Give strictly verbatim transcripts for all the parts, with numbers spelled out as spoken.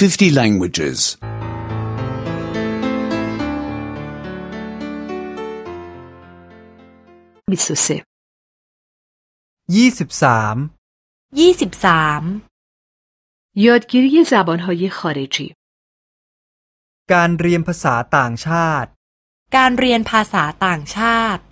fifty languages. ยี่สิบสามยี่สิบสามยี่สิบสาม یادگیری زبانهای خارجی การเรียนภาษาต่างชาติการเรียนภาษาต่างชาติ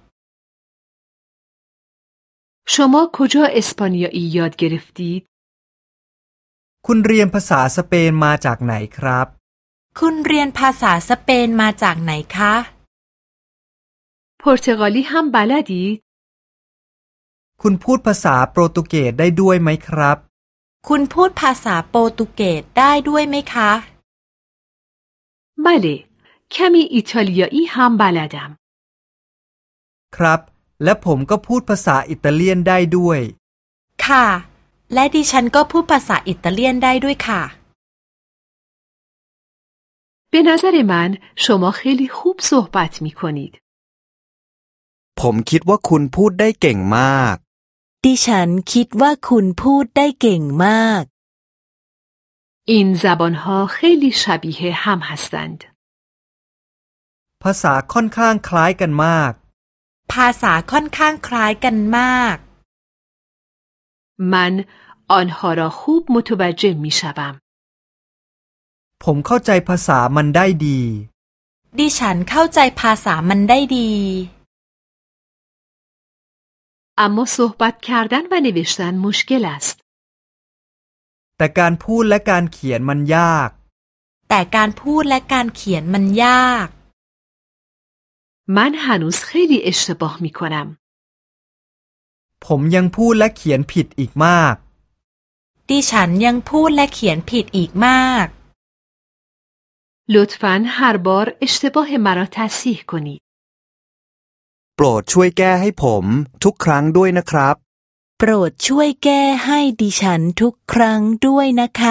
شما کجا اسپانیایی یاد گرفتید؟ คุณเรียนภาษาสเปนมาจากไหนครับคุณเรียนภาษาสเปนมาจากไหนคะ پرتغالی هم بلدید؟ คุณพูดภาษาโปรตุเกสได้ด้วยไหมครับคุณพูดภาษาโปรตุเกสได้ด้วยไหมคะ بله کمی ایتالیایی هم بلدم ครับและผมก็พูดภาษาอิตาเลียนได้ด้วยค่ะและดิฉันก็พูดภาษาอิตาเลียนได้ด้วยค่ะ به نظر من شما خیلی خوب صحبت می کنید ผมคิดว่าคุณพูดได้เก่งมากดิฉันคิดว่าคุณพูดได้เก่งมาก این زبانها خیلی شبیه هم هستند ภาษาค่อนข้างคล้ายกันมากภาษาค่อนข้างคล้ายกันมาก من آنها را خوب متوجه می شوم ผมเข้าใจภาษามันได้ดีดิฉันเข้าใจภาษามันได้ดี اما صحبت کردن و نوشتن مشکل است แต่การพูดและการเขียนมันยากแต่การพูดและการเขียนมันยาก من هنوز خیلی اشتباه می کنم ผมยังพูดและเขียนผิดอีกมากดิฉันยังพูดและเขียนผิดอีกมาก لطفاً هر بار اشتباه مرا تصحیح کنید โปรดช่วยแก้ให้ผมทุกครั้งด้วยนะครับโปรดช่วยแก้ให้ดิฉันทุกครั้งด้วยนะคะ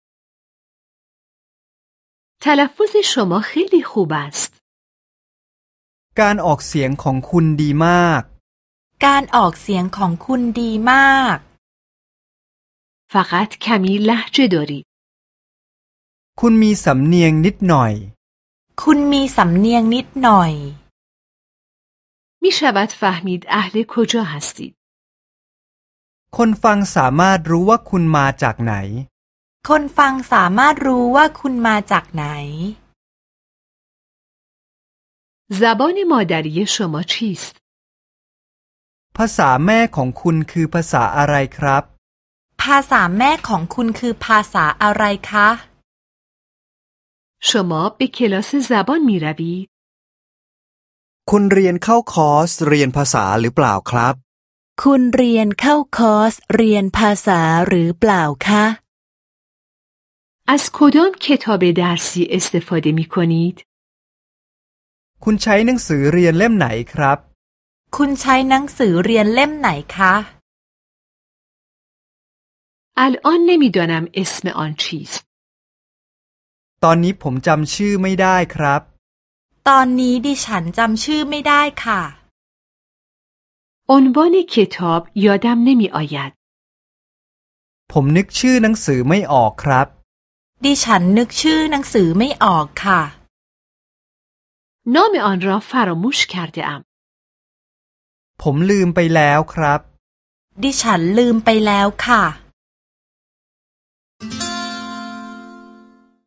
تلفظ شما خیلی خوب است การออกเสียงของคุณดีมากการออกเสียงของคุณดีมาก فقط کمی لهجه دارید คุณมีสำเนียงนิดหน่อยคุณมีสำเนียงนิดหน่อย می شود فهمید اهل کجا هستید คนฟังสามารถรู้ว่าคุณมาจากไหนคนฟังสามารถรู้ว่าคุณมาจากไหน زبان مادری شما چیست ภาษาแม่ของคุณคือภาษาอะไรครับภาษาแม่ของคุณคือภาษาอะไรคะ شما به کلاس زبان می روید คุณเรียนเข้าคอร์สเรียนภาษาหรือเปล่าครับคุณเรียนเข้าคอร์สเรียนภาษาหรือเปล่าคะ از کدام کتاب درسی استفاده می کنید คุณใช้หนังสือเรียนเล่มไหนครับคุณใช้หนังสือเรียนเล่มไหนคะ الان نمیدانم اسم آن چیست ตอนนี้ผมจำชื่อไม่ได้ครับตอนนี้ดิฉันจำชื่อไม่ได้ค่ะ عنوان کتاب یادم نمی آید ผมนึกชื่อหนังสือไม่ออกครับดิฉันนึกชื่อหนังสือไม่ออกค่ะ نام آن را فراموش کرده ام ผมลืมไปแล้วครับดิฉันลืมไปแล้วค่ะ